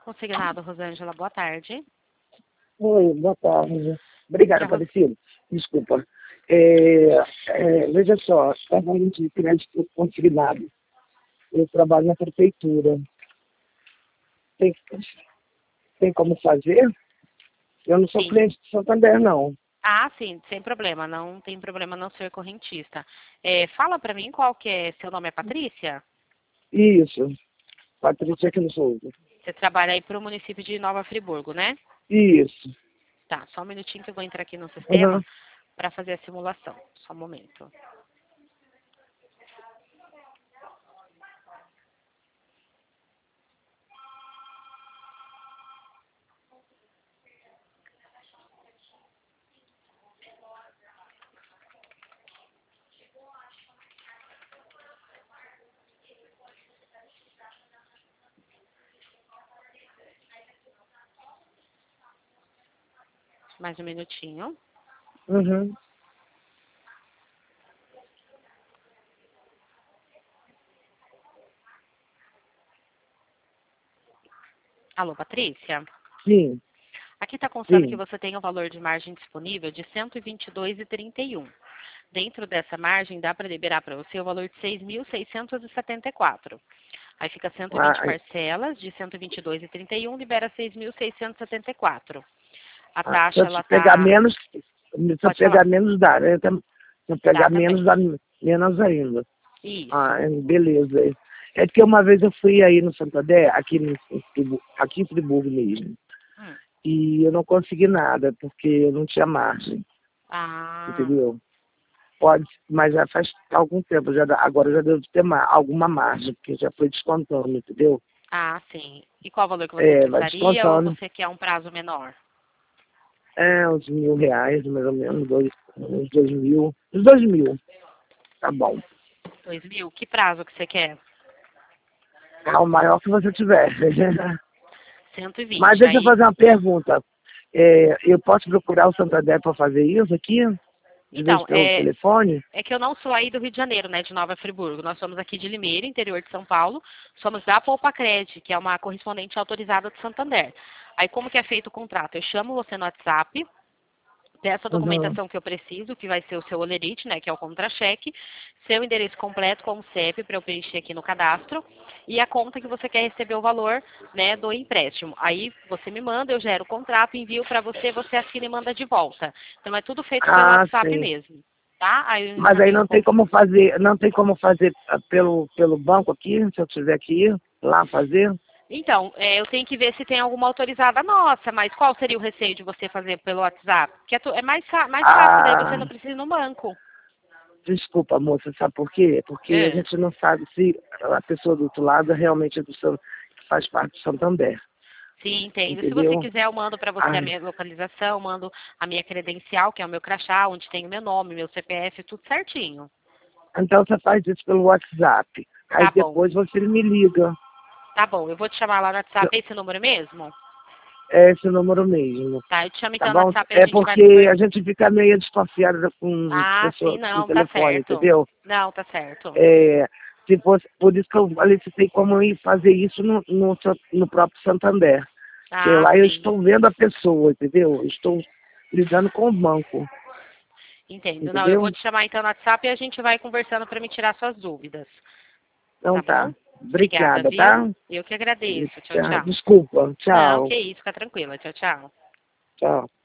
Consignado, Rosângela, boa tarde. Oi, boa tarde. Aqui Obrigada, é a Ros... Aparecido. Desculpa. Veja só, trabalho de crédito consignado. Eu trabalho na prefeitura. Tem, tem como fazer? Eu não sou Sim. cliente de Santander, não. Ah, sim, sem problema. Não tem problema não ser correntista. Fala para mim qual que é... Seu nome é Patrícia? Isso, Patrícia aqui no Souza. Você trabalha aí para o município de Nova Friburgo, né? Isso. Tá, só um minutinho que eu vou entrar aqui no sistema Uhum. para fazer a simulação. Só um momento. Mais um minutinho. Uhum. Alô, Patrícia? Sim, Aqui está constando que sim. você tem o valor de margem disponível de R$ 122,31. Dentro dessa margem, dá para liberar para você o valor de 6.674. Aí fica 120 Ah, parcelas de 122,31, libera 6.674. A se taxa, eu ela te pegar tá... menos, se eu Pode pegar falar. menos dá, né? Se eu Dá pegar também. menos, dá menos ainda. Ah, Isso. beleza. É que uma vez eu fui aí no Santander, aqui em Friburgo mesmo, Hum. e eu não consegui nada, porque eu não tinha margem, Ah, entendeu? Pode, mas já faz algum tempo, agora já devo ter alguma margem, porque já foi descontando, entendeu? sim. E qual valor que você Vai precisaria ou descontando, você quer um prazo menor? uns R$ 1.000, mais ou menos, uns 2.000, uns 2.000, tá bom. 2.000? Que prazo que você quer? O maior que você tiver. Mas 120. deixa eu Aí, fazer uma pergunta. Eu posso procurar o Santander para fazer isso aqui? De vez então, pelo telefone? é que eu não sou aí do Rio de Janeiro, né, de Nova Friburgo. Nós somos aqui de Limeira, interior de São Paulo. Somos da Poupacred, que é uma correspondente autorizada do Santander. Aí, como que é feito o contrato? Eu chamo você no WhatsApp, peço a Uhum. documentação que eu preciso, que vai ser o seu olerite, né, que é o contra-cheque, seu endereço completo com o CEP para eu preencher aqui no cadastro e a conta que você quer receber o valor, né, do empréstimo. Aí você me manda, eu gero o contrato, envio para você, você assina e manda de volta. Então é tudo feito pelo Ah, WhatsApp sim. mesmo, tá? Aí eu Mas aí encaminho não tem como fazer, pelo banco aqui, se eu tiver que ir lá fazer? Então, eu tenho que ver se tem alguma autorizada nossa, mas qual seria o receio de você fazer pelo WhatsApp? Porque é mais fácil, daí você Ah, não precisa ir no banco. desculpa, moça, sabe por quê? Porque a É. gente não sabe se a pessoa do outro lado realmente é que faz parte do Santander, Sim, entendo. Se você entendeu? quiser, eu mando para você a Ai, minha localização, mando a minha credencial, que é o meu crachá, onde tem o meu nome, meu CPF, tudo certinho. então você faz isso pelo WhatsApp. Aí Tá bom. depois você me liga. Tá bom, eu vou te chamar lá no WhatsApp, é esse número mesmo? É esse número mesmo, Tá, eu te chamo tá então no bom? WhatsApp e a É gente vai porque a conversar. gente fica meio desconfiada com Ah, sim, pessoas com não, tá telefone, certo. entendeu? Não, tá certo. É, se fosse, por isso que eu falei se tem como eu ir fazer isso no próprio Santander. Porque Ah, lá eu sim. estou vendo a pessoa, entendeu? Eu estou lidando com o banco, Entendo. Não, eu vou entendeu? te chamar então no WhatsApp e a gente vai conversando para me tirar suas dúvidas. Então Tá bom? tá. Obrigada, Obrigada, viu? tá? Eu que agradeço. Tchau, tchau. Desculpa. Não, Tchau. que isso, fica tranquila. Tchau, tchau. Tchau.